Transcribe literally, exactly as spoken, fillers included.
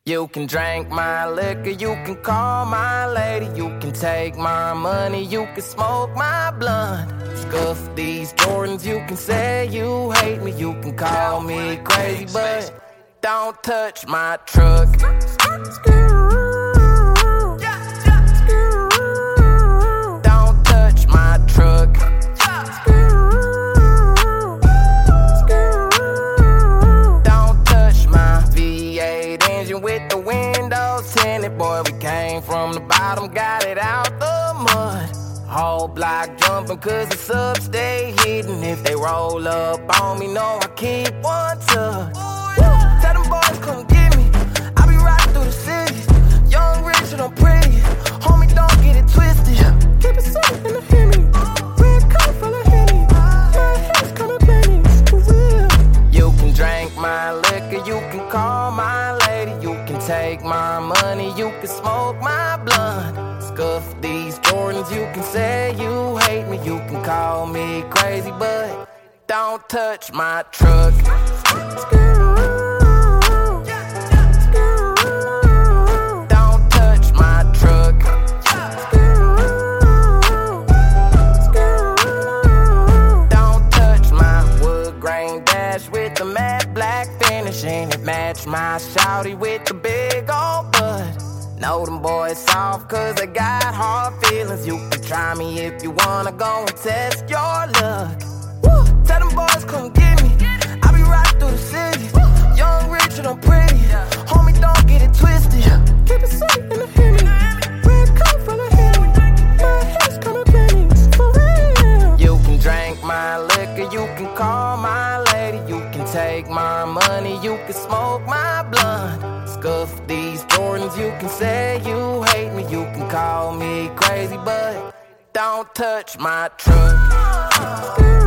You can drink my liquor, you can call my lady, you can take my money, you can smoke my blunt. Scuff these Jordans, you can say you hate me, you can call me crazy, but don't touch my truck. Don't touch my truck. Don't touch my V eight engine with the windows tinted. Boy, we came from the bottom, got it out the mud. Whole block jumping cause the subs stay hidden. If they roll up on me, know I keep one tucked. Tell them boys come get me, I be riding through the city. Young, rich, and I'm pretty, homie don't get it twisted. Keep it safe in the Hemi, red coat full of Henny. My head's coming plenty, for real. You can drink my liquor, you can call my lady, you can take my money, you can smoke my blunt. Scuff these Jordans, you can say you hate me, you can call me crazy, but don't touch my truck. Don't touch my truck. Don't touch my wood grain dash with the matte black finish, and it match my shawty with the big old butt. Know them boys soft cause they got hard feelings. You can try me if you wanna go and test your luck. Woo! Tell them boys come get me, I be riding through the city. Young, rich, and I'm pretty, homie don't get it twisted. Keep it safe in the Hemi, red coat full of Henny. My head's coming plenty, for real. You can drink my liquor, you can call my lady, you can take my money, you can smoke my blunt. Scuff these Jordans, you can say you hate me, you can call me crazy, but don't touch my truck.